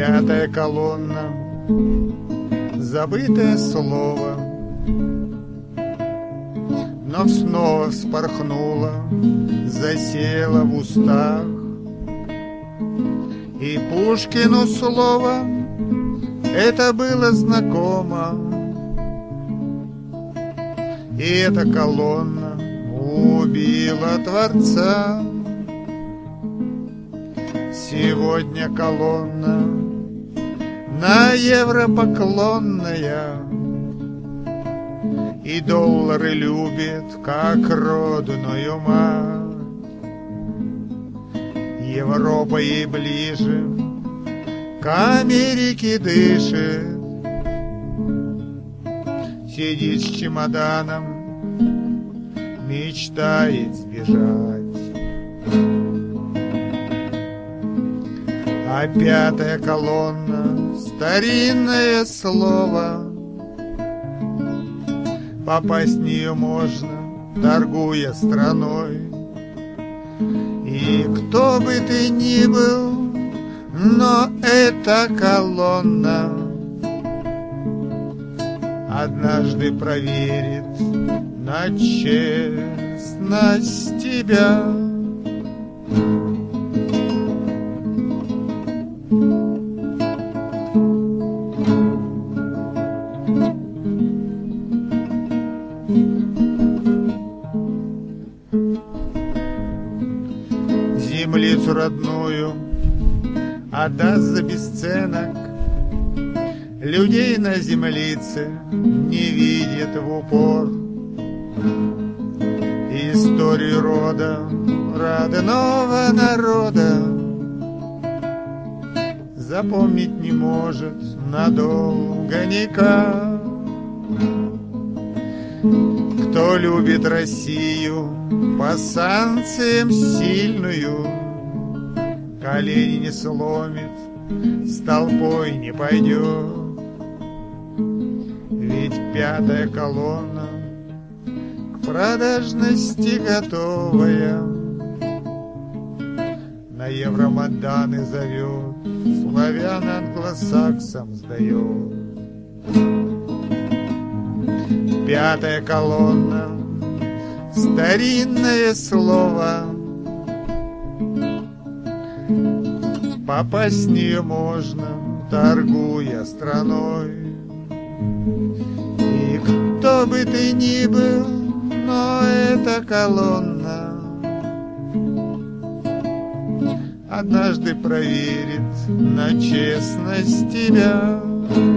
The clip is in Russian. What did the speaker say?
Пятая колонна, забытое слово, но снова вспорхнула, засела в устах. И Пушкину слово это было знакомо, и эта колонна убила Творца. Сегодня колонна на евро поклонная, и доллары любит, как родную мать. Европа ей ближе, к Америке дышит, сидит с чемоданом, мечтает сбежать. А пятая колонна, старинное слово, попасть в нее можно, торгуя страной. И кто бы ты ни был, но эта колонна однажды проверит на честность тебя. Землицу родную отдаст за бесценок, людей на землице не видит в упор. Историю рода родного народа запомнить не может надолго никак. Кто любит Россию по санкциям сильную, колени не сломит, с толпой не пойдет. Ведь пятая колонна к продажности готовая на Евромайданы зовет, славян англосаксам сдает. Пятая колонна, старинное слово, попасть в нее можно, торгуя страной. И кто бы ты ни был, но эта колонна однажды проверит на честность тебя.